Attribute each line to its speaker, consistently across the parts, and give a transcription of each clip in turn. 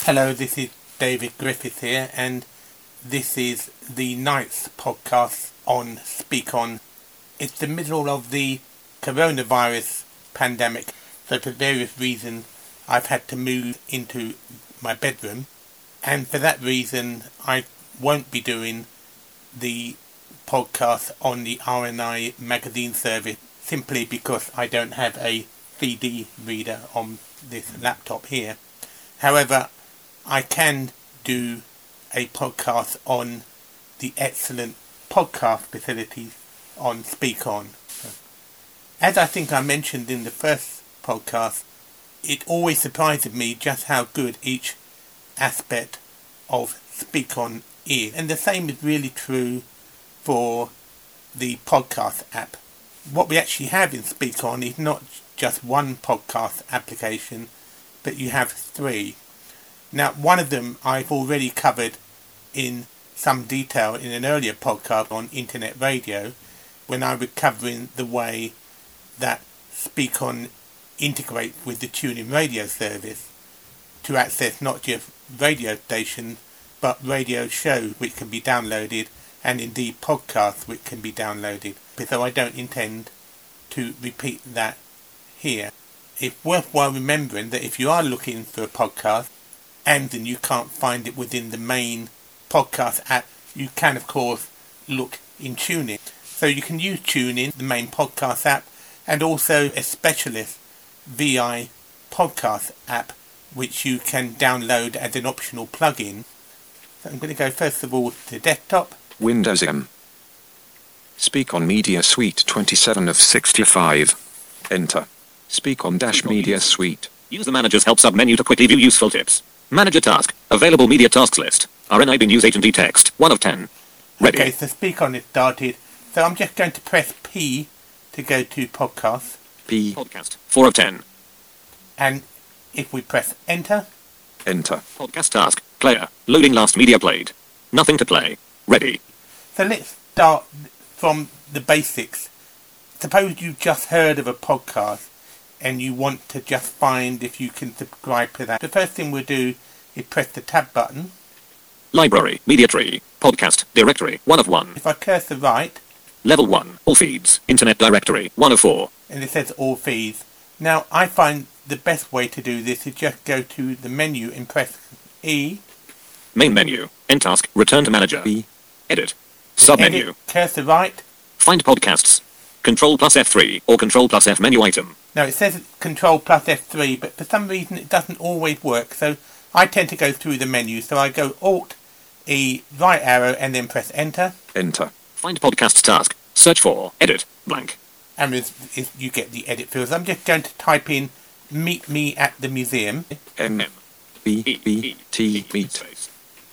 Speaker 1: Hello, this is David Griffiths here, and this is the 9th podcast on Speak On. It's the middle of the coronavirus pandemic, so for various reasons I've had to move into my bedroom, and for that reason I won't be doing the podcast on the RNI magazine service simply because I don't have a CD reader on this laptop here. However, I can do a podcast on the excellent podcast facilities on Speak On. As I think I mentioned in the first podcast, it always surprises me just how good each aspect of Speak On is. And the same is really true for the podcast app. What we actually have in Speak On is not just one podcast application, but you have three. Now, one of them I've already covered in some detail in an earlier podcast on internet radio, when I was covering the way that Speak On integrates with the TuneIn radio service to access not just radio stations, but radio shows which can be downloaded, and indeed podcasts which can be downloaded. So I don't intend to repeat that here. It's worthwhile remembering that if you are looking for a podcast, and then you can't find it within the main podcast app, you can of course look in TuneIn. So you can use TuneIn, the main podcast app, and also a specialist VI podcast app which you can download as an optional plugin. So I'm going to go first of all to desktop.
Speaker 2: Windows M. Speak On Media Suite 27 of 65. Enter. Speak On Media Suite.
Speaker 3: Use the Manager's Help submenu to quickly view useful tips. Manager task. Available media tasks list. RNI bin use agent text. 1 of 10. Ready.
Speaker 1: Okay, so Speak On is started. So I'm just going to press P to go to podcast.
Speaker 2: P.
Speaker 3: Podcast. 4 of 10.
Speaker 1: And if we press enter.
Speaker 2: Enter.
Speaker 3: Podcast task. Player. Loading last media played. Nothing to play. Ready.
Speaker 1: So let's start from the basics. Suppose you just heard of a podcast and you want to just find if you can subscribe to that. The first thing we'll do is press the tab button.
Speaker 3: Library. Media tree. Podcast. Directory. 1 of 1.
Speaker 1: If I cursor right.
Speaker 3: Level 1. All feeds. Internet directory. 1 of 4.
Speaker 1: And it says all feeds. Now I find the best way to do this is just go to the menu and press E.
Speaker 3: Main menu. End task. Return to manager.
Speaker 2: E.
Speaker 3: Edit. Submenu.
Speaker 1: Edit, cursor right.
Speaker 3: Find podcasts. Control plus F3 or Control plus F menu item.
Speaker 1: Now it says Control plus F3, but for some reason it doesn't always work. So I tend to go through the menu. So I go Alt, E, right arrow, and then press Enter.
Speaker 2: Enter.
Speaker 3: Find podcasts task. Search for. Edit. Blank.
Speaker 1: And you get the edit fields. I'm just going to type in Meet Me at the Museum.
Speaker 2: M. B. B. T. Meet.
Speaker 3: Space.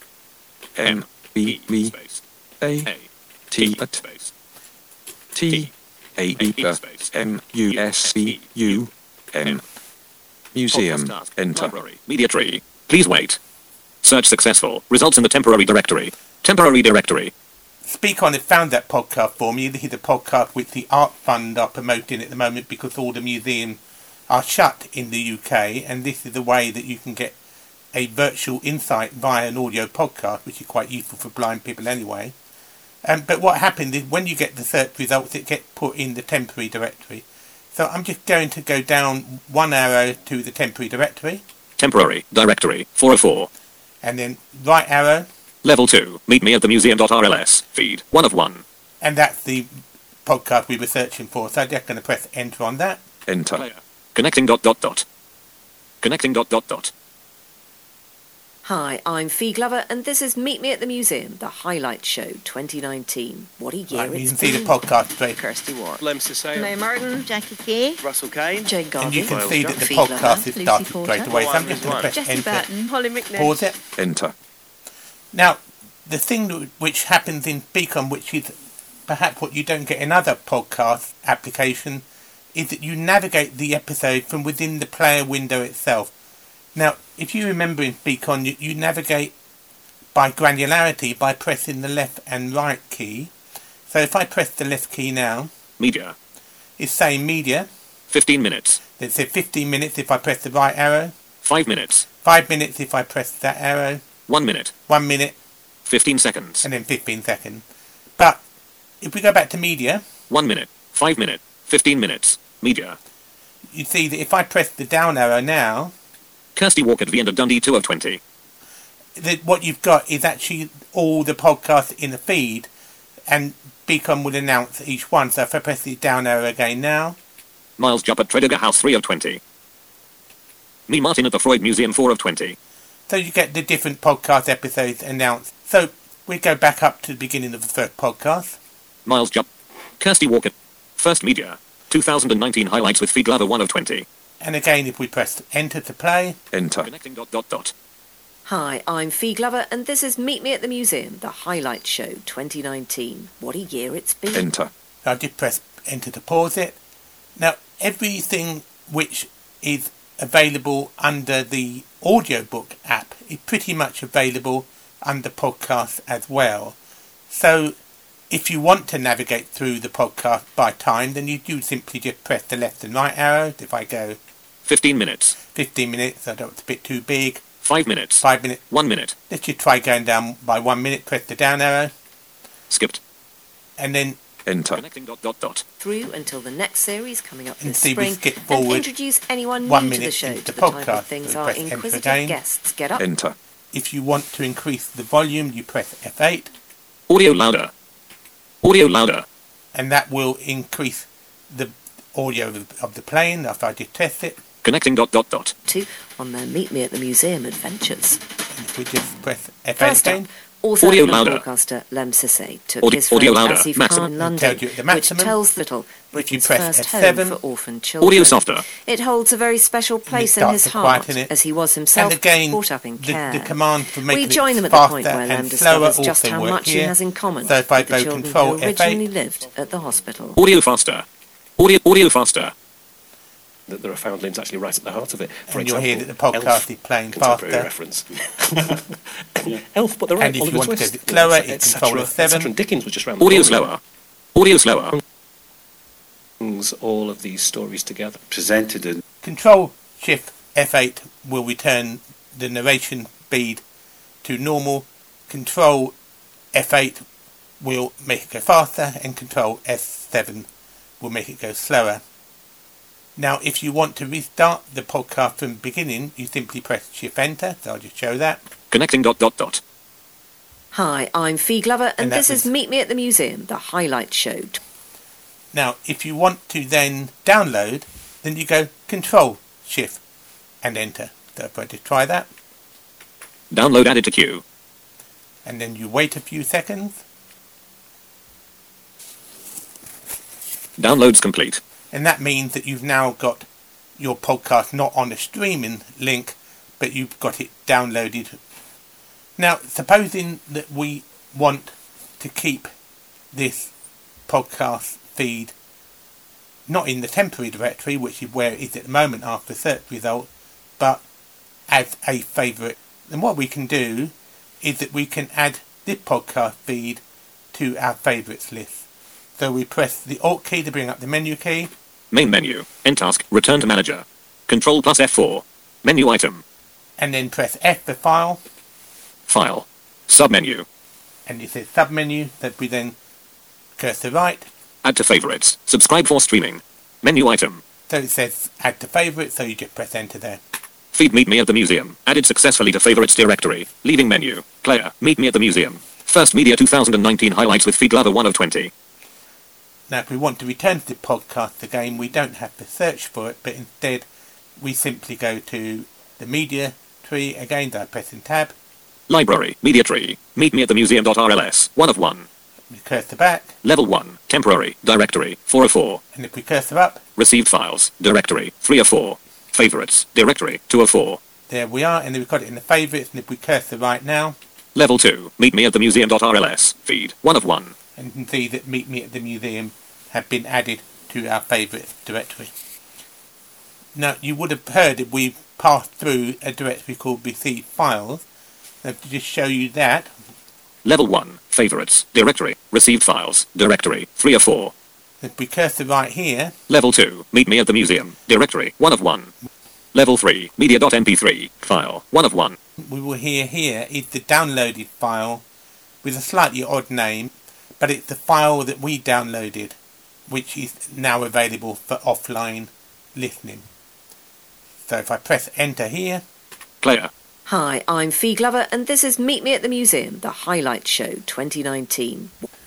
Speaker 2: M. B. B.
Speaker 3: Space.
Speaker 2: A. T. At.
Speaker 3: Space.
Speaker 2: T. A. M. U. S. B. U. M. Museum. Enter.
Speaker 3: Library. Media tree. Please wait. Search successful. Results in the temporary directory. Temporary directory.
Speaker 1: Speak On has found that podcast for me. This is a podcast which the Art Fund are promoting at the moment because all the museums are shut in the UK, and this is a way that you can get a virtual insight via an audio podcast, which is quite useful for blind people anyway. But what happens is when you get the search results, it gets put in the temporary directory. So I'm just going to go down 1 arrow to the temporary directory.
Speaker 3: Temporary directory. 4 of 4.
Speaker 1: And then right arrow.
Speaker 3: Level 2. Meet me at the museum.rls. Feed. 1 of 1.
Speaker 1: And that's the podcast we were searching for. So I'm just going to press enter on that.
Speaker 2: Enter.
Speaker 3: Player. Connecting ... Connecting ...
Speaker 4: Hi, I'm Fee Glover, and this is Meet Me at the Museum, the highlight show 2019. What a year
Speaker 1: Right, you
Speaker 4: it's
Speaker 1: can see the
Speaker 4: been.
Speaker 1: podcast straight.
Speaker 4: Kirsty Ward,
Speaker 5: Lem Siseo,
Speaker 6: May Martin, Jackie Kay,
Speaker 5: Russell Kane,
Speaker 6: Jane
Speaker 1: And
Speaker 6: Garvey,
Speaker 1: you can see that the
Speaker 4: Fee
Speaker 1: podcast
Speaker 4: Glover,
Speaker 1: is
Speaker 6: Lucy
Speaker 1: started
Speaker 6: Porter,
Speaker 1: straight away. So I'm just going to press
Speaker 6: Jessie
Speaker 1: enter.
Speaker 6: Batten, Holly McNish.
Speaker 1: Pause it.
Speaker 2: Enter.
Speaker 1: Now, the thing which happens in Speak On, which is perhaps what you don't get in other podcast applications, is that you navigate the episode from within the player window itself. Now, if you remember in Speak On, you navigate by granularity by pressing the left and right key. So if I press the left key now,
Speaker 3: Media.
Speaker 1: it's saying media.
Speaker 3: 15 minutes.
Speaker 1: It says 15 minutes if I press the right arrow.
Speaker 3: 5 minutes.
Speaker 1: 5 minutes if I press that arrow.
Speaker 3: 1 minute.
Speaker 1: 1 minute
Speaker 3: 15 seconds.
Speaker 1: and then 15 seconds. But if we go back to media,
Speaker 3: 1 minute. 5 minute. 15 minutes. Media.
Speaker 1: you see that if I press the down arrow now,
Speaker 3: Kirsty Walker at the end of Dundee 2 of 20.
Speaker 1: that what you've got is actually all the podcasts in the feed, and Beacon will announce each one. So if I press the down arrow again now,
Speaker 3: Miles Jupp at Tredegar House 3 of 20. Me Martin at the Freud Museum 4 of 20.
Speaker 1: so you get the different podcast episodes announced. So we go back up to the beginning of the first podcast.
Speaker 3: Miles Jupp. Kirsty Walker. First Media. 2019 highlights with Feed Lover 1 of 20.
Speaker 1: And again, if we press enter to play,
Speaker 2: Enter.
Speaker 3: Connecting ...
Speaker 4: Hi, I'm Fee Glover, and this is Meet Me at the Museum, the highlight show 2019. What a year it's been.
Speaker 2: Enter.
Speaker 1: I did press enter to pause it. Now, everything which is available under the audiobook app is pretty much available under podcasts as well. So, if you want to navigate through the podcast by time, then you do simply just press the left and right arrows. If I go
Speaker 3: 15 minutes.
Speaker 1: 15 minutes, I don't, it's a bit too big.
Speaker 3: 5 minutes.
Speaker 1: 5 minutes.
Speaker 3: 1 minute.
Speaker 1: Let's just try going down by 1 minute, press the down arrow,
Speaker 3: Skipped.
Speaker 1: and then
Speaker 2: Enter.
Speaker 3: Connecting ...
Speaker 4: Through until the next series coming up
Speaker 1: And
Speaker 4: this
Speaker 1: see, we
Speaker 4: spring,
Speaker 1: skip
Speaker 4: and
Speaker 1: forward
Speaker 4: introduce anyone
Speaker 1: 1
Speaker 4: new to the
Speaker 1: minute
Speaker 4: show
Speaker 1: into
Speaker 4: to
Speaker 1: the
Speaker 4: the type
Speaker 1: podcast.
Speaker 4: of things
Speaker 1: So
Speaker 4: our
Speaker 1: press enter
Speaker 4: inquisitive
Speaker 1: again.
Speaker 4: guests get up.
Speaker 2: Enter.
Speaker 1: if you want to increase the volume, you press F8,
Speaker 3: Audio louder. Audio louder.
Speaker 1: and that will increase the audio of the plane after I did test it.
Speaker 3: Connecting ...
Speaker 4: To on their Meet Me at the Museum adventures.
Speaker 1: And if we just press F8
Speaker 4: First
Speaker 1: again,
Speaker 4: up, author
Speaker 3: Audio
Speaker 4: and
Speaker 3: louder.
Speaker 4: broadcaster Lem Sissay took
Speaker 3: Audio-
Speaker 4: his friend
Speaker 3: audio louder.
Speaker 4: Asif
Speaker 3: Maximum.
Speaker 4: Khan in London,
Speaker 1: Tells you at the
Speaker 4: which
Speaker 1: maximum.
Speaker 4: tells Little
Speaker 1: If you
Speaker 4: Britain's
Speaker 1: press
Speaker 4: first
Speaker 1: F7,
Speaker 4: home for orphan children.
Speaker 3: Audio softer.
Speaker 4: It holds a very special place in
Speaker 1: starts
Speaker 4: his
Speaker 1: to
Speaker 4: heart,
Speaker 1: quieten it.
Speaker 4: as he was himself
Speaker 1: and again,
Speaker 4: brought up in care.
Speaker 1: the command for making
Speaker 4: We join
Speaker 1: it
Speaker 4: them at the
Speaker 1: faster
Speaker 4: point where Lem
Speaker 1: and slower
Speaker 4: discovers just
Speaker 1: also
Speaker 4: how
Speaker 1: work
Speaker 4: much he
Speaker 1: here.
Speaker 4: has in common
Speaker 1: So if I
Speaker 4: with the
Speaker 1: go
Speaker 4: children
Speaker 1: Control
Speaker 4: who originally
Speaker 1: F8,
Speaker 4: lived at the hospital.
Speaker 3: Audio faster. Audio faster.
Speaker 5: That there are foundlings actually right at the heart of it. For
Speaker 1: and you'll
Speaker 5: example,
Speaker 1: hear that the podcast
Speaker 5: Elf,
Speaker 1: is playing
Speaker 5: contemporary
Speaker 1: faster.
Speaker 5: reference. Elf, but they're right.
Speaker 1: And if you
Speaker 5: Oliver
Speaker 1: want to
Speaker 5: Twist,
Speaker 1: go slower, it's
Speaker 5: etc.,
Speaker 1: Control F7.
Speaker 5: etc., and Dickens was just round the
Speaker 3: Audio
Speaker 5: corner.
Speaker 3: slower. Audio slower.
Speaker 5: Brings all of these stories together.
Speaker 7: Presented in
Speaker 1: Control Shift F8 will return the narration speed to normal. Control F8 will make it go faster, and Control F7 will make it go slower. Now, if you want to restart the podcast from the beginning, you simply press Shift Enter. So I'll just show that.
Speaker 3: Connecting ...
Speaker 4: Hi, I'm Fee Glover, and
Speaker 1: And that
Speaker 4: this is
Speaker 1: was-
Speaker 4: Meet Me at the Museum, the highlight show.
Speaker 1: Now, if you want to then download, then you go Control Shift and Enter. So if I just try that,
Speaker 3: Download added to queue.
Speaker 1: and then you wait a few seconds,
Speaker 3: Downloads complete.
Speaker 1: and that means that you've now got your podcast not on a streaming link, but you've got it downloaded. Now, supposing that we want to keep this podcast feed not in the temporary directory, which is where it is at the moment after search result, but as a favourite, then what we can do is that we can add this podcast feed to our favourites list. So we press the Alt key to bring up the menu key,
Speaker 3: Main menu. End task. Return to manager. Control plus F4. Menu item.
Speaker 1: and then press F for file,
Speaker 3: File. Submenu.
Speaker 1: and it says submenu, that we then cursor right,
Speaker 3: Add to favorites. Subscribe for streaming. Menu item.
Speaker 1: so it says add to favourites, so you just press enter there.
Speaker 3: Feed Meet Me at the Museum. Added successfully to favorites directory. Leaving menu. Player. Meet Me at the Museum. First Media 2019 highlights with Feed Lover 1 of 20.
Speaker 1: Now, if we want to return to the podcast again, we don't have to search for it, but instead we simply go to the media tree again by pressing tab,
Speaker 3: Library. Media tree. Meet Me at the Museum.rls. 1 of 1.
Speaker 1: we cursor back,
Speaker 3: Level 1. Temporary. Directory. 4 of 4.
Speaker 1: and if we cursor up,
Speaker 3: Received files. Directory. 3 of 4. Favorites. Directory. 2 of 4.
Speaker 1: there we are, and then we've got it in the favourites, and if we cursor right now,
Speaker 3: Level 2. Meet Me at the Museum.rls. Feed. 1 of 1.
Speaker 1: and you can see that Meet Me at the Museum have been added to our favourites directory. Now, you would have heard that we passed through a directory called Received Files. Now, to just show you that,
Speaker 3: Level 1. Favorites. Directory. Received files. Directory. 3 of 4.
Speaker 1: if we cursor right here,
Speaker 3: Level 2. Meet Me at the Museum. Directory. 1 of 1. Level 3, media.mp3, file, 1 of 1.
Speaker 1: We will hear here is the downloaded file with a slightly odd name, but it's the file that we downloaded, which is now available for offline listening. So if I press enter here,
Speaker 3: Player.
Speaker 4: Hi, I'm Fee Glover, and this is Meet Me at the Museum, the Highlight Show 2019.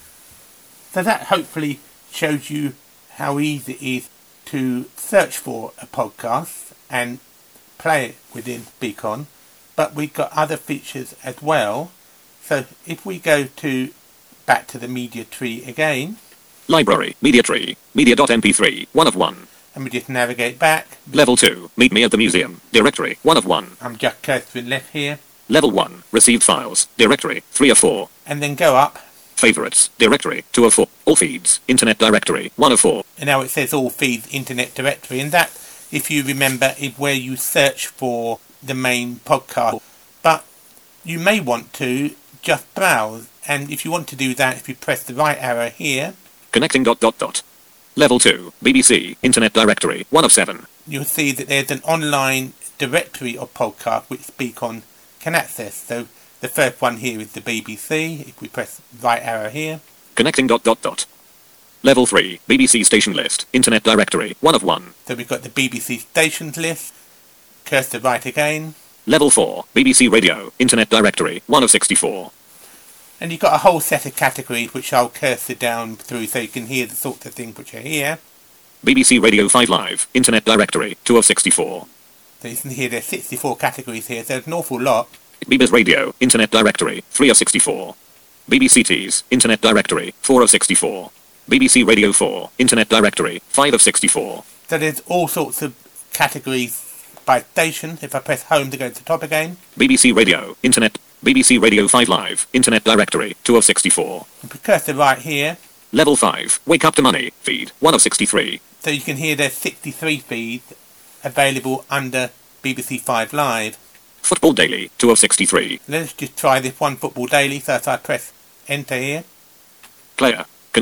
Speaker 1: so that hopefully shows you how easy it is to search for a podcast and play it within Beacon. But we've got other features as well. So if we go back to the media tree again,
Speaker 3: Library, media tree, media.mp3, 1 of 1.
Speaker 1: and we just navigate back,
Speaker 3: Level 2, meet me at the museum, directory, 1 of 1.
Speaker 1: I'm just cursing left here,
Speaker 3: Level 1, received files, directory, 3 of 4.
Speaker 1: and then go up,
Speaker 3: Favorites, directory, 2 of 4. All feeds, internet directory, 1 of 4.
Speaker 1: and now it says all feeds internet directory, and that, if you remember, is where you search for the main podcast. But you may want to just browse, and if you want to do that, if you press the right arrow here,
Speaker 3: Connecting ... Level 2, BBC, internet directory, 1 of 7.
Speaker 1: you'll see that there's an online directory of podcasts which Beacon can access. So the first one here is the BBC. If we press right arrow here,
Speaker 3: Connecting ... Level 3, BBC station list, internet directory, 1 of 1.
Speaker 1: so we've got the BBC stations list. Cursor right again,
Speaker 3: Level 4, BBC radio, internet directory, 1 of 64.
Speaker 1: and you've got a whole set of categories which I'll cursor down through so you can hear the sorts of things which are here.
Speaker 3: BBC Radio 5 Live, internet directory, 2 of 64.
Speaker 1: So you can hear there's 64 categories here, so there's an awful lot.
Speaker 3: BBC Radio, internet directory, 3 of 64. BBC Tees, internet directory, 4 of 64. BBC Radio 4, internet directory, 5 of 64.
Speaker 1: So there's all sorts of categories by station. If I press home to go to the top again,
Speaker 3: BBC Radio, internet, BBC Radio 5 Live, internet directory, 2 of 64.
Speaker 1: and if we cursor right here,
Speaker 3: Level 5, Wake Up to Money, feed, 1 of 63.
Speaker 1: so you can hear there's 63 feeds available under BBC 5 Live.
Speaker 3: Football Daily, 2 of 63.
Speaker 1: Let's just try this one, Football Daily. So if I press enter here,
Speaker 3: Player, connecting ...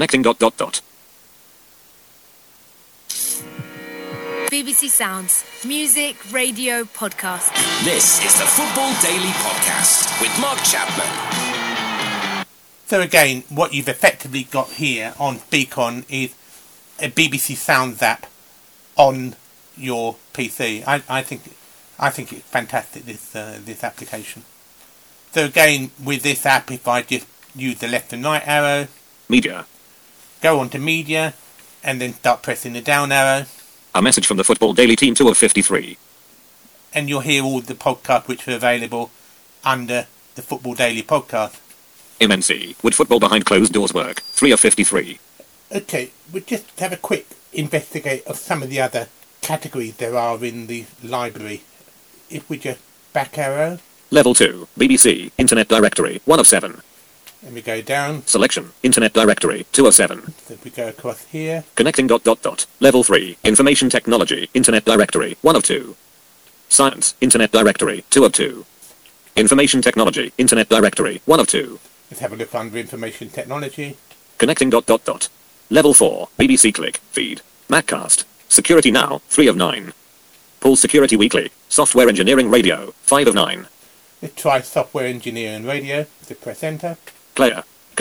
Speaker 7: BBC Sounds, music, radio, podcast.
Speaker 8: This is the Football Daily Podcast with Mark Chapman.
Speaker 1: so again, what you've effectively got here on Beacon is a BBC Sounds app on your PC. I think it's fantastic, this application. So again, with this app, if I just use the left and right arrow,
Speaker 3: Media.
Speaker 1: go on to media, and then start pressing the down arrow,
Speaker 3: A message from the Football Daily team, 2 of 53.
Speaker 1: and you'll hear all the podcasts which are available under the Football Daily podcast.
Speaker 3: MNC, would football behind closed doors work, 3 of 53.
Speaker 1: Okay, we'll just have a quick investigate of some of the other categories there are in the library. If we just back arrow,
Speaker 3: Level 2, BBC, internet directory, 1 of 7.
Speaker 1: and we go down,
Speaker 3: Selection, internet directory, 2 of 7.
Speaker 1: so if we go across here,
Speaker 3: Connecting ... Level 3, information technology, internet directory, 1 of 2. Science, internet directory, 2 of 2. Information technology, internet directory, 1 of 2.
Speaker 1: let's have a look under information technology,
Speaker 3: Connecting ... Level 4, BBC Click, feed, Maccast, Security Now, 3 of 9. Paul Security Weekly, Software Engineering Radio, 5 of 9.
Speaker 1: let's try software engineering radio, so press enter,
Speaker 3: Player, connecting ...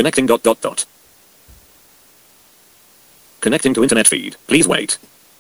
Speaker 3: Connecting to internet feed, please wait. Connecting ...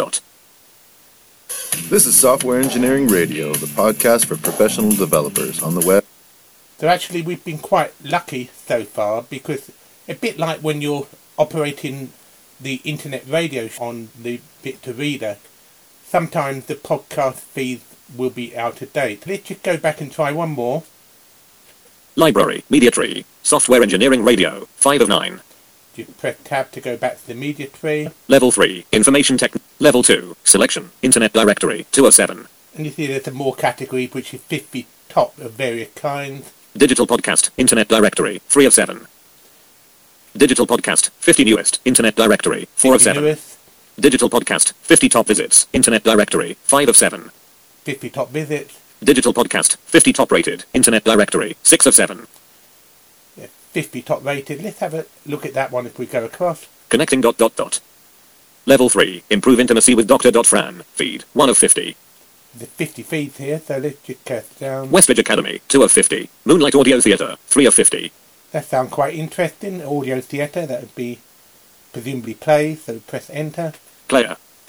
Speaker 9: This is Software Engineering Radio, the podcast for professional developers on the web.
Speaker 1: So actually we've been quite lucky so far, because a bit like when you're operating the internet radio on the Victor Reader, sometimes the podcast feeds will be out of date. Let's just go back and try one more.
Speaker 3: Library, Media Tree, Software Engineering Radio, 5 of 9.
Speaker 1: Just press tab to go back to the media tree,
Speaker 3: Level 3, Information Tech. Level 2, Selection, Internet Directory, 2 of 7.
Speaker 1: and you see there's some more categories which is 50 top of various kinds.
Speaker 3: Digital Podcast, Internet Directory, 3 of 7. Digital Podcast, 50 newest, Internet Directory, 4 of 7.
Speaker 1: Newest,
Speaker 3: Digital Podcast, 50 top visits, Internet Directory, 5 of 7.
Speaker 1: 50 top visits,
Speaker 3: Digital Podcast, 50 top rated, Internet Directory, 6 of 7.
Speaker 1: 50 top rated. Let's have a look at that one if we go across.
Speaker 3: Connecting ... Level 3, Improve Intimacy with Dr. Fran, feed, 1 of 50.
Speaker 1: There's 50 feeds here, so let's just cursor down.
Speaker 3: Westridge Academy, 2 of 50. Moonlight Audio Theatre, 3 of 50.
Speaker 1: That sounds quite interesting. Audio theatre, that would be presumably play, so press enter.
Speaker 3: Player. Connecting ...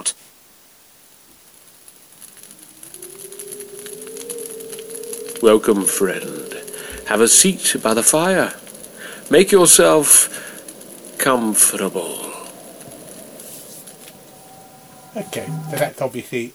Speaker 10: Welcome, friend. Have a seat by the fire. Make yourself comfortable.
Speaker 1: Okay, so that's obviously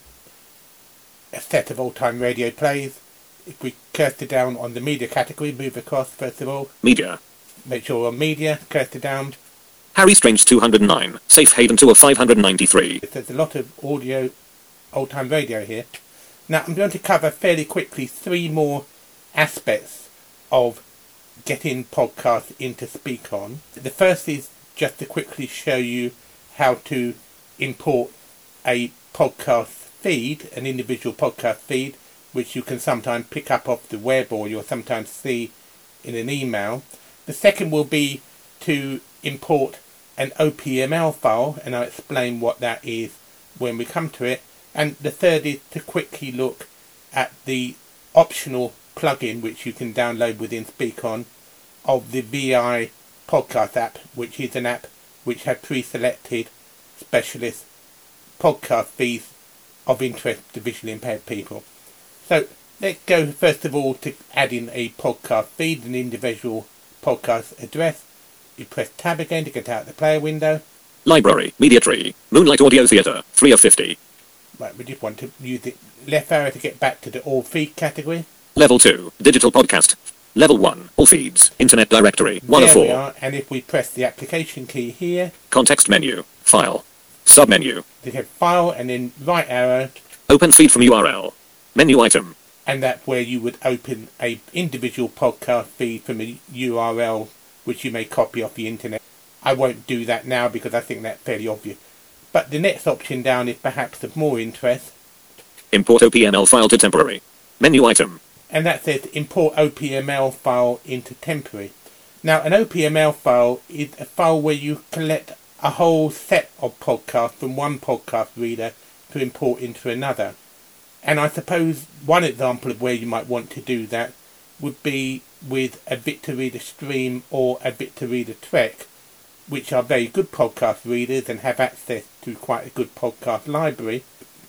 Speaker 1: a set of old-time radio plays. If we cursor down on the media category, move across first of all.
Speaker 3: Media.
Speaker 1: Make sure we're on media, cursor down.
Speaker 3: Harry Strange 209. Safe Haven 2 of 593.
Speaker 1: There's a lot of audio, old-time radio here. Now I'm going to cover fairly quickly 3 more aspects of getting podcasts into Speakon. The first is just to quickly show you how to import a podcast feed, an individual podcast feed, which you can sometimes pick up off the web or you'll sometimes see in an email. The second will be to import an OPML file, and I'll explain what that is when we come to it. And the third is to quickly look at the optional plugin which you can download within Speakon of the VI podcast app, which is an app which has pre-selected specialist podcast feeds of interest to visually impaired people. So let's go first of all to adding a podcast feed, an individual podcast address. You press tab again to get out the player window.
Speaker 3: Library, Media Tree, Moonlight Audio Theatre, 3 of 50.
Speaker 1: Right, we just want to use the left arrow to get back to the all feed category.
Speaker 3: Level 2, Digital Podcast. Level 1, All Feeds, Internet Directory, 1 of 4.
Speaker 1: There we are, and if we press the application key here,
Speaker 3: Context menu, File, Submenu.
Speaker 1: you get File and then right arrow.
Speaker 3: Open feed from URL. Menu item.
Speaker 1: And that's where you would open a individual podcast feed from a URL which you may copy off the internet. I won't do that now because I think that's fairly obvious. But the next option down is perhaps of more interest.
Speaker 3: Import OPML file to temporary. Menu item.
Speaker 1: And that says import OPML file into temporary. Now an OPML file is a file where you collect a whole set of podcasts from one podcast reader to import into another. And I suppose one example of where you might want to do that would be with a Victor Reader Stream or a Victor Reader Trek, which are very good podcast readers and have access to quite a good podcast library,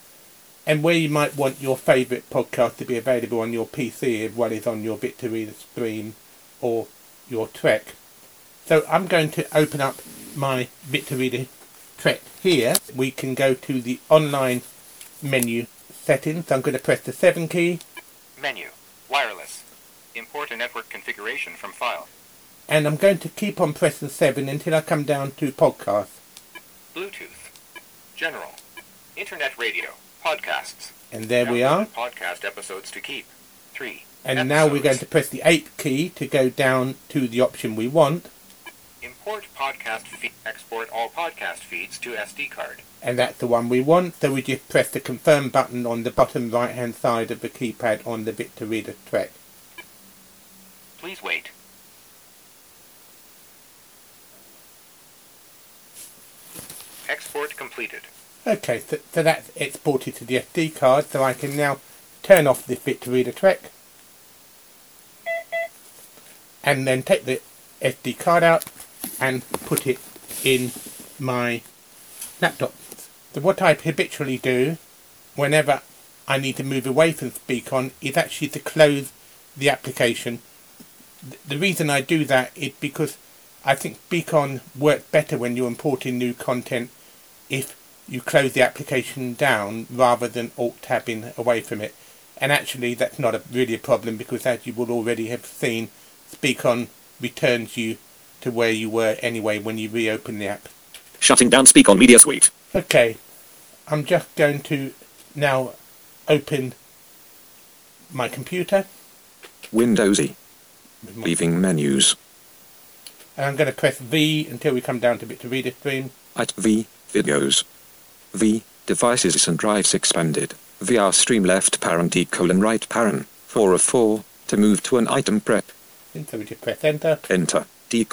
Speaker 1: and where you might want your favourite podcast to be available on your PC as well as on your Victor Reader Stream or your Trek. So I'm going to open up my Victor Reader Trek here. We can go to the online menu settings. I'm going to press the 7 key.
Speaker 11: Menu. Wireless. Import a network configuration from file.
Speaker 1: And I'm going to keep on pressing 7 until I come down to podcast.
Speaker 11: Bluetooth. General. Internet radio. Podcasts.
Speaker 1: And there we are.
Speaker 11: Podcast episodes to keep. 3.
Speaker 1: And
Speaker 11: episodes.
Speaker 1: now we're going to press the 8 key to go down to the option we want.
Speaker 11: Import podcast feed. Export all podcast feeds to SD card.
Speaker 1: And that's the one we want, so we just press the confirm button on the bottom right hand side of the keypad on the Victor Reader Trek.
Speaker 11: Please wait. Export completed.
Speaker 1: Okay, so that's exported to the SD card, so I can now turn off the Victor Reader Trek and then take the SD card out and put it in my laptop. So what I habitually do whenever I need to move away from Speakon is actually to close the application. The reason I do that is because I think Speakon works better when you're importing new content if you close the application down rather than alt-tabbing away from it. And actually that's not really a problem because, as you will already have seen, Speakon returns you to where you were anyway when you reopen the app.
Speaker 3: Shutting down Speakon Media Suite.
Speaker 1: Okay, I'm just going to now open my computer.
Speaker 2: Windows E. Leaving menus.
Speaker 1: And I'm going to press V until we come down to Victor Reader Stream.
Speaker 2: At V, videos. V, devices and drives expanded. VR stream left parent E : right parent, 4 of 4, to move to an item prep.
Speaker 1: And so we just press enter.
Speaker 2: Enter, D : /.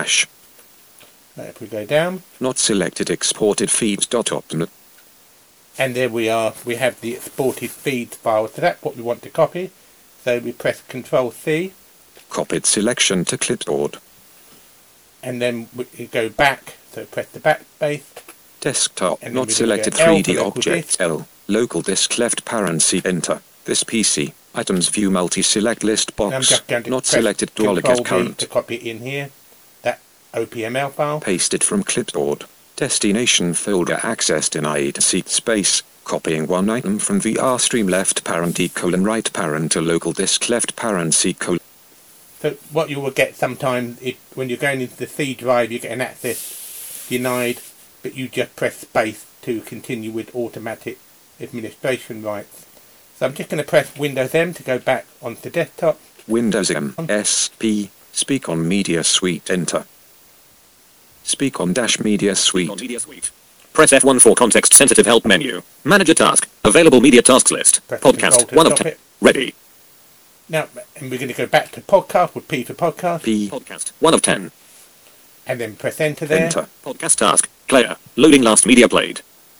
Speaker 1: Right, if we go down.
Speaker 2: Not selected exported feeds. Optional.
Speaker 1: And there we are. We have the exported feeds file. So that's what we want to copy. So we press Control C.
Speaker 2: Copied selection to clipboard.
Speaker 1: And then we go back. So press the backspace.
Speaker 2: Desktop,
Speaker 1: And then
Speaker 2: not
Speaker 1: we
Speaker 2: selected
Speaker 1: go L
Speaker 2: 3D
Speaker 1: for local
Speaker 2: objects.
Speaker 1: disk.
Speaker 2: L. Local disk left parent C. Enter. This PC. Items view multi-select list
Speaker 1: And I'm
Speaker 2: box.
Speaker 1: just going to
Speaker 2: Not
Speaker 1: press
Speaker 2: selected dollar
Speaker 1: Control
Speaker 2: get
Speaker 1: V
Speaker 2: current.
Speaker 1: to copy it in here. That OPML file.
Speaker 2: Pasted from clipboard. Destination folder access denied. Seat space. Copying one item from VR stream left parent D: right parent to local disk left parent C:.
Speaker 1: So what you will get sometimes if when you're going into the C drive, you get an access denied, but you just press space to continue with automatic administration rights. So I'm just going to press Windows M to go back onto desktop.
Speaker 2: Windows M S P. Speak on Media Suite. Enter. Speak on dash Media Suite.
Speaker 3: Press F1 for context-sensitive help menu. Manager task. Available media tasks list.
Speaker 1: Press Control
Speaker 3: Podcast.
Speaker 1: to
Speaker 3: 1 of
Speaker 1: stop
Speaker 3: 10.
Speaker 1: it.
Speaker 3: Ready.
Speaker 1: Now, and we're going to go back to podcast with P for podcast.
Speaker 2: P.
Speaker 3: Podcast. 1 of 10.
Speaker 1: And then press Enter there.
Speaker 2: Enter.
Speaker 3: Podcast task. Player. Loading last media played. Connecting ...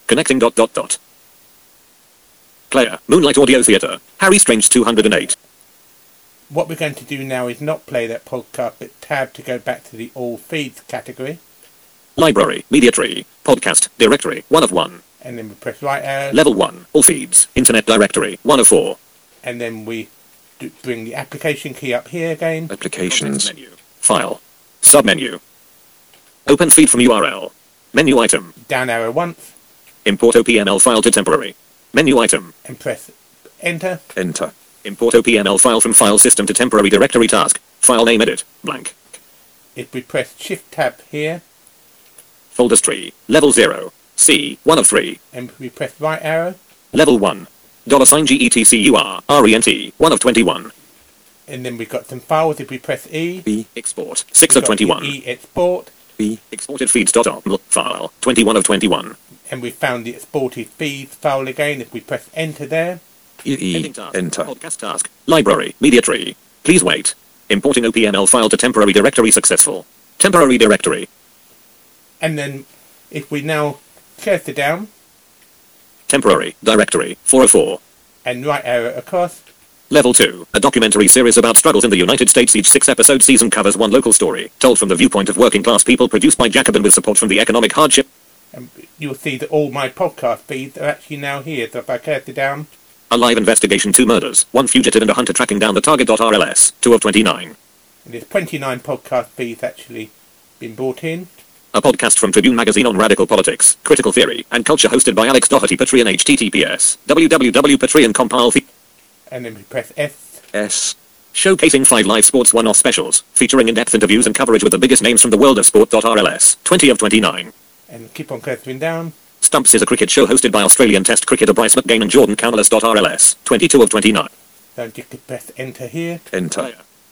Speaker 3: Player. Moonlight Audio Theatre. Harry Strange 208.
Speaker 1: What we're going to do now is not play that podcast, but tab to go back to the All Feeds category.
Speaker 3: Library. Media tree. Podcast. Directory. 1 of 1.
Speaker 1: And then we press right arrow.
Speaker 3: Level 1. All feeds. Internet directory. 1 of 4.
Speaker 1: And then we bring the application key up here again.
Speaker 2: Applications.
Speaker 3: Menu. File. Submenu. Open feed from URL. Menu item.
Speaker 1: Down arrow once.
Speaker 3: Import OPML file to temporary. Menu item.
Speaker 1: And press Enter.
Speaker 2: Enter.
Speaker 3: Import OPML file from file system to temporary directory task. File name edit. Blank.
Speaker 1: If we press Shift Tab here.
Speaker 3: Folders tree. Level 0. C. 1 of 3.
Speaker 1: And we press right arrow.
Speaker 3: Level 1. $GETCUR. RENT. 1 of 21.
Speaker 1: And then we've got some files. If we press E.
Speaker 2: B.
Speaker 3: Export. 6
Speaker 1: we've
Speaker 3: of
Speaker 1: got the
Speaker 3: 21.
Speaker 1: E export.
Speaker 2: B.
Speaker 3: Exported feeds.oml file. 21 of 21.
Speaker 1: And we found the exported feeds file again. If we press Enter there.
Speaker 2: E.
Speaker 3: Ending task.
Speaker 2: Enter.
Speaker 3: Podcast task. Library. Media tree. Please wait. Importing OPML file to temporary directory successful. Temporary directory.
Speaker 1: And then if we now cursor down.
Speaker 3: Temporary directory. 404.
Speaker 1: And right arrow across.
Speaker 3: Level 2. A documentary series about struggles in the United States. Each 6-episode season covers one local story, told from the viewpoint of working class people, produced by Jacobin with support from the economic hardship.
Speaker 1: And you'll see that all my podcast feeds are actually now here. So if I cursor down.
Speaker 3: A live investigation, 2 murders, 1 fugitive and a hunter tracking down the target.rls, 2 of 29.
Speaker 1: And there's 29 podcast feeds actually been brought in.
Speaker 3: A podcast from Tribune Magazine on radical politics, critical theory, and culture hosted by Alex Doherty, Patreon, https, www.patreon.compile.
Speaker 1: And then we press S.
Speaker 2: S.
Speaker 3: Showcasing 5 live sports one-off specials, featuring in-depth interviews and coverage with the biggest names from the world of sport.rls, 20 of 29.
Speaker 1: And keep on cursoring down.
Speaker 3: Stumps is a cricket show hosted by Australian Test cricketer Bryce McGain and Jordan Cowless.rls, 22 of 29.
Speaker 1: So just press Enter here.
Speaker 2: Enter.
Speaker 3: Connecting ...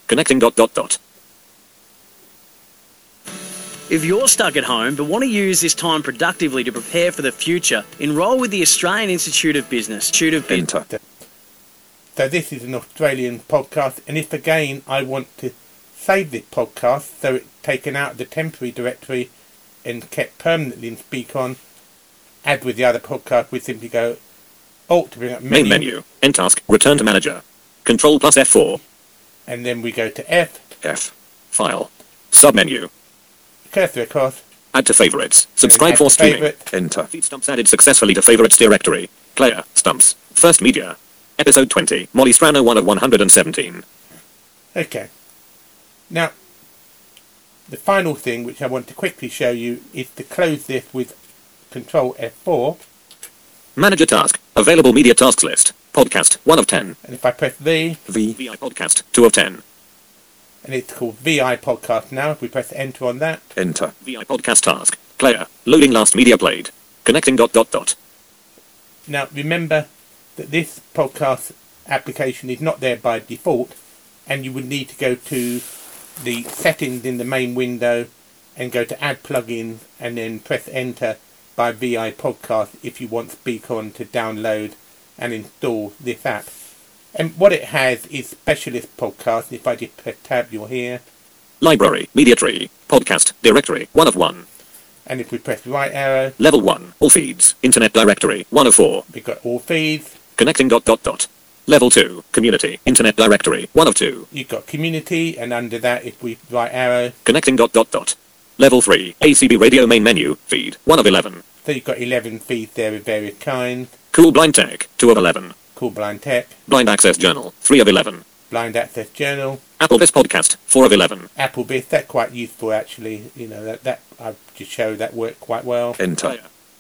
Speaker 12: If you're stuck at home but want to use this time productively to prepare for the future, enrol with the Australian Institute of Business.
Speaker 2: Enter.
Speaker 1: So this is an Australian podcast, and if again I want to save this podcast so it's taken out of the temporary directory and kept permanently in Speakon, as with the other podcast, we simply go Alt to bring up
Speaker 3: Main menu. End task. Return to manager. Control plus F4.
Speaker 1: And then we go to F.
Speaker 2: F.
Speaker 3: File. Submenu.
Speaker 1: Cursor across.
Speaker 3: Add to favorites. Subscribe for streaming.
Speaker 1: Favorite.
Speaker 2: Enter.
Speaker 3: Feed Stumps added successfully to favorites directory. Player. Stumps. First media. Episode 20. Molly Strano 1 of 117.
Speaker 1: Okay. Now, the final thing which I want to quickly show you is to close this with Control F4.
Speaker 3: Manager task. Available media tasks list. Podcast. 1 of 10.
Speaker 1: And if I press V.
Speaker 3: VI podcast. 2 of 10.
Speaker 1: And it's called VI Podcast now. If we press Enter on that.
Speaker 2: Enter.
Speaker 3: VI podcast task. Player. Loading last media played. Connecting ...
Speaker 1: Now, remember that this podcast application is not there by default, and you would need to go to the settings in the main window and go to Add Plugins and then press Enter by VI Podcast if you want Speakon to download and install this app. And what it has is specialist podcasts. If I just press Tab, you're here.
Speaker 3: Library. Media tree. Podcast. Directory. 1 of 1.
Speaker 1: And if we press the right arrow,
Speaker 3: Level 1. All feeds. Internet directory. 1 of 4.
Speaker 1: we've got all feeds.
Speaker 3: Connecting ... Level 2. Community. Internet directory. 1 of 2.
Speaker 1: You've got community, and under that, if we right arrow,
Speaker 3: Connecting ... Level 3. ACB radio main menu. Feed. 1 of 11.
Speaker 1: so you've got 11 feeds there of various kinds.
Speaker 3: Cool Blind Tech. 2 of 11.
Speaker 1: Cool Blind Tech,
Speaker 3: Blind Access Journal. 3 of 11.
Speaker 1: Blind Access Journal,
Speaker 3: Apple This Podcast. 4 of 11.
Speaker 1: Applebee's. That's quite useful actually. You know, that I've just showed that worked quite well.
Speaker 2: Enter.
Speaker 3: Connecting ...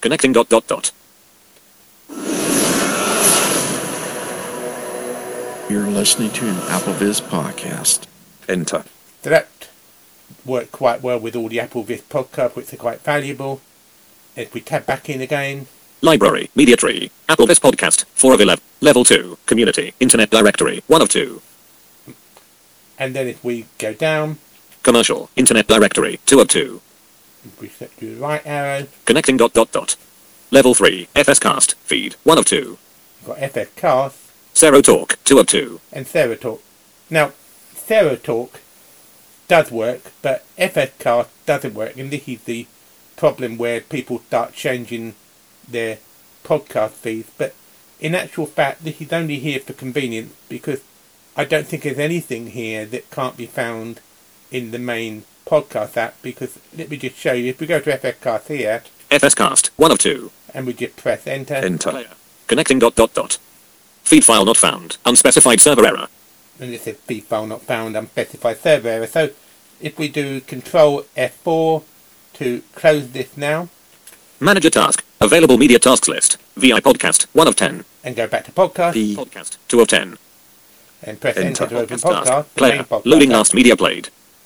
Speaker 13: You're listening to an AppleVis podcast.
Speaker 2: Enter.
Speaker 1: So that worked quite well with all the AppleVis podcasts, which are quite valuable. If we tab back in again,
Speaker 3: Library. Media tree. Apple This Podcast. 4 of 11. Level 2. Community. Internet directory. 1 of 2.
Speaker 1: and then if we go down,
Speaker 3: Commercial. Internet directory. 2 of 2.
Speaker 1: if we set to the right arrow,
Speaker 3: Connecting ... Level 3. FScast. Feed. 1 of 2.
Speaker 1: we've got FScast
Speaker 3: Serotalk. 2 of 2.
Speaker 1: and Serotalk. Now, Serotalk does work, but FScast doesn't work, and this is the problem where people start changing their podcast feeds. But in actual fact, this is only here for convenience, because I don't think there's anything here that can't be found in the main podcast app, because let me just show you. If we go to FScast here,
Speaker 3: FScast. 1 of 2.
Speaker 1: and we just press enter,
Speaker 2: Enter.
Speaker 3: Connecting ... Feed file not found. Unspecified server error.
Speaker 1: and it says feed file not found, unspecified server error. So if we do Control F4 to close this now,
Speaker 3: Manager task. Available media tasks list. VI podcast. 1 of 10.
Speaker 1: and go back to podcast,
Speaker 3: Podcast. 2 of 10.
Speaker 1: and press enter to open
Speaker 3: Task.
Speaker 1: podcast, the
Speaker 3: Player.
Speaker 1: main podcast
Speaker 3: Loading
Speaker 1: app.
Speaker 3: last media played. Connecting ...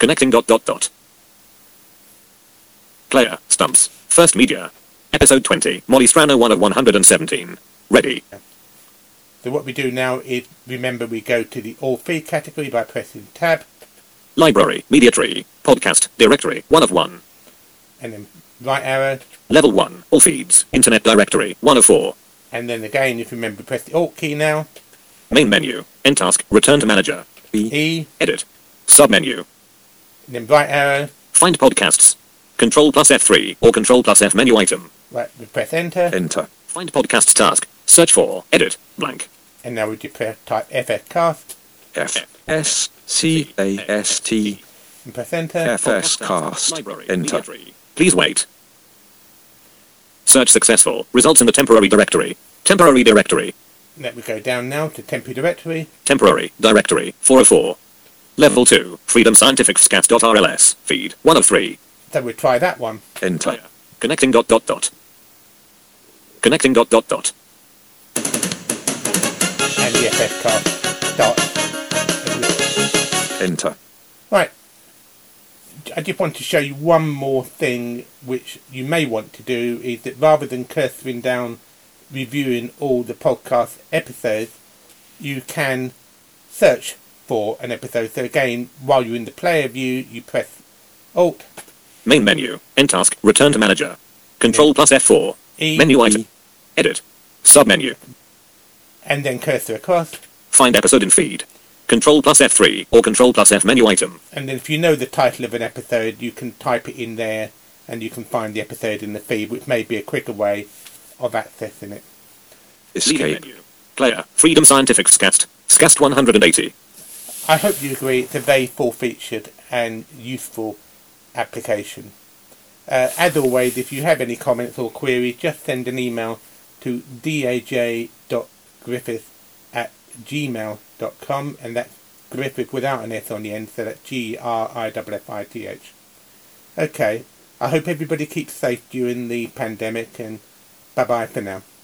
Speaker 3: Player. Stumps. First media. Episode 20. Molly Strano 1 of 117. Ready.
Speaker 1: So what we do now is, remember, we go to the all feed category by pressing tab,
Speaker 3: Library. Media tree. Podcast. Directory. 1 of 1.
Speaker 1: and then right arrow,
Speaker 3: Level 1. All feeds. Internet directory. 1 of 4.
Speaker 1: and then again, if you remember, press the alt key now,
Speaker 3: Main menu. End task. Return to manager.
Speaker 1: E,
Speaker 3: Edit. Submenu.
Speaker 1: and then right arrow,
Speaker 3: Find podcasts. Control plus F3 or Control plus F menu item.
Speaker 1: right, we press enter,
Speaker 2: Enter.
Speaker 3: Find podcasts task. Search for. Edit. Blank.
Speaker 1: and now we just press type FScast,
Speaker 2: FSCAST.
Speaker 1: and press enter,
Speaker 2: FScast.
Speaker 3: Library.
Speaker 2: Enter.
Speaker 3: Media tree. Please wait. Search successful. Results in the temporary directory. Temporary directory.
Speaker 1: let me go down now to temporary directory,
Speaker 3: Temporary directory. 404. Level 2. Freedom Scientific Scats.rls. Feed. 1 of 3.
Speaker 1: so we'll try that one,
Speaker 2: Enter.
Speaker 3: Connecting ... Connecting ...
Speaker 1: and the FScast starts.
Speaker 2: Enter.
Speaker 1: Right, I just want to show you one more thing which you may want to do, is that rather than cursing down reviewing all the podcast episodes, you can search for an episode. So again, while you're in the player view, you press Alt,
Speaker 3: Main menu. End task. Return to manager. Control plus F4.
Speaker 1: E,
Speaker 3: Menu item. Edit. Submenu.
Speaker 1: and then cursor across,
Speaker 3: Find episode in feed. Control plus F3 or Control plus F menu item.
Speaker 1: and then if you know the title of an episode, you can type it in there and you can find the episode in the feed, which may be a quicker way of accessing it.
Speaker 2: Escape.
Speaker 3: Menu. Player. Freedom Scientific Scast. Scast 180.
Speaker 1: I hope you agree it's a very full-featured and useful application. As always, if you have any comments or queries, just send an email to daj.griffith@gmail.com, and that's Griffith without an S on the end, so that's GRIFFITH. Okay, I hope everybody keeps safe during the pandemic, and bye-bye for now.